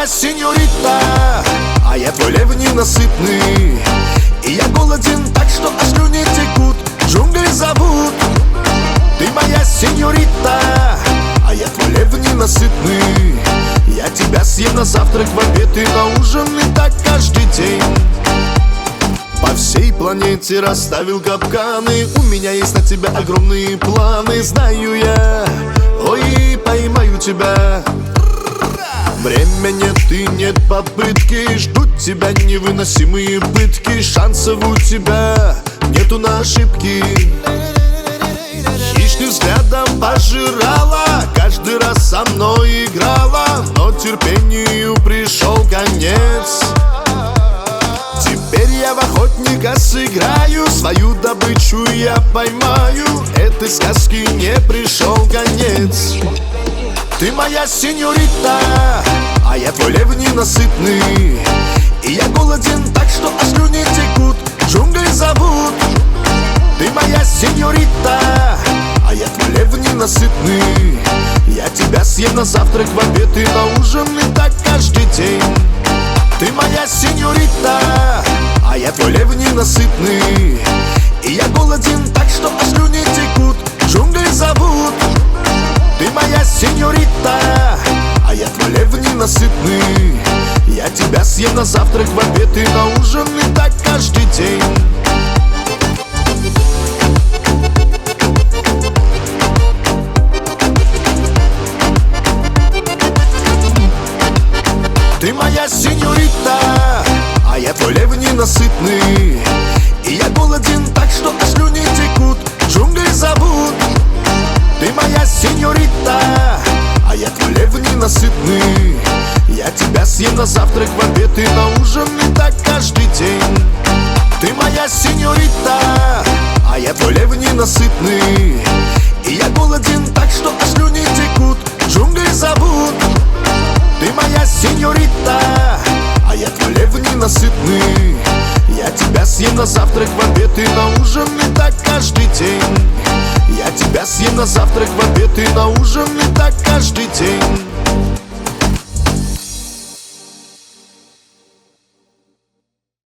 моя сеньорита, а я твой лев ненасытный. И я голоден так, что аж слюни текут, джунгли зовут. Ты моя сеньорита, а я твой лев ненасытный. Я тебя съем на завтрак, в обед и на ужин, и так каждый день. По всей планете расставил капканы. У меня есть на тебя огромные планы. Знаю я, ой, поймаю тебя. Время нет и нет попытки. Ждут тебя невыносимые пытки. Шансов у тебя нету на ошибки. Хищным взглядом пожирала, каждый раз со мной играла, но терпению пришел конец. Теперь я в охотника сыграю, свою добычу я поймаю. Этой сказки не пришел конец. Ты моя сеньорита, а я твой лев ненасытный. И я голоден так, что аж слюни текут, джунгли зовут. Ты моя сеньорита, а я твой лев ненасытный. Я тебя съем на завтрак, в обед и на ужин, и так каждый день. Ты моя сеньорита, а я твой лев ненасытный. И я голоден так, что аж слюни текут, джунгли зовут. Ты моя сеньорита, а я твой лев ненасытный. Я тебя съем на завтрак, в обед и на ужин, и так каждый день. Ты моя сеньорита, а я твой лев ненасытный. И я голоден так, что аж слюни текут, джунгли зовут. Ты моя сеньорита, а я твой лев ненасытный. Я тебя съем на завтрак, в обед и на ужин, и так каждый день. Ты моя сеньорита, а я твой лев ненасытный. И я голоден так, что аж слюни текут, джунгли зовут. Ты моя сеньорита, а я твой лев ненасытный. Я тебя съем на завтрак, в обед и на ужин, и так каждый день. Я тебя съем на завтрак, в обед и на ужин, и так каждый день.